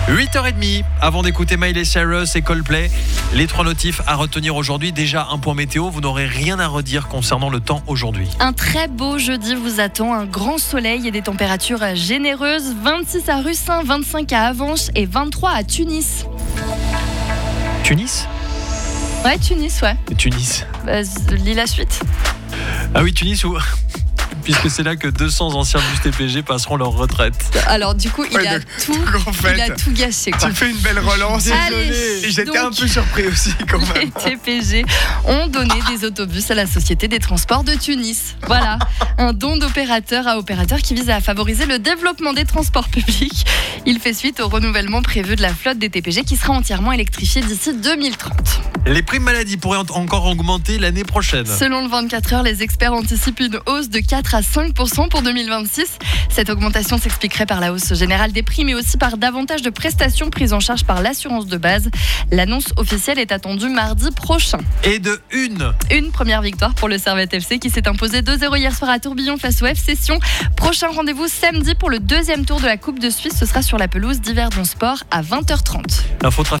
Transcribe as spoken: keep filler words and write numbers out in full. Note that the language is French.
huit heures trente, avant d'écouter Miley Cyrus et Coldplay, les trois notifs à retenir aujourd'hui. Déjà un point météo, vous n'aurez rien à redire concernant le temps aujourd'hui. Un très beau jeudi vous attend, un grand soleil et des températures généreuses. vingt-six à Russin, vingt-cinq à Avenches et vingt-trois à Tunis. Tunis ? Ouais, Tunis, ouais. Tunis. Bah, lis la suite. Ah oui, Tunis ou... puisque c'est là que deux cents anciens du T P G passeront leur retraite. Alors du coup, il, Ouais, a, donc, tout, en fait, il a tout gâché, quoi. Tu fais une belle relance. Allez, Et j'étais donc, un peu surpris aussi quand Les même. T P G ont donné des autobus à la Société des Transports de Tunis. Voilà, un don d'opérateur à opérateur qui vise à favoriser le développement des transports publics. Il fait suite au renouvellement prévu de la flotte des T P G qui sera entièrement électrifiée d'ici deux mille trente. Les primes maladie pourraient encore augmenter l'année prochaine. Selon le vingt-quatre heures, les experts anticipent une hausse de quatre à cinq pour cent pour deux mille vingt-six. Cette augmentation s'expliquerait par la hausse générale des prix, mais aussi par davantage de prestations prises en charge par l'assurance de base. L'annonce officielle est attendue mardi prochain. Et de une. Une première victoire pour le Servette F C qui s'est imposé deux zéro hier soir à Tourbillon face au F C Sion. Prochain rendez-vous samedi pour le deuxième tour de la Coupe de Suisse. Ce sera sur la pelouse d'Yverdon Sport à vingt heures trente. L'info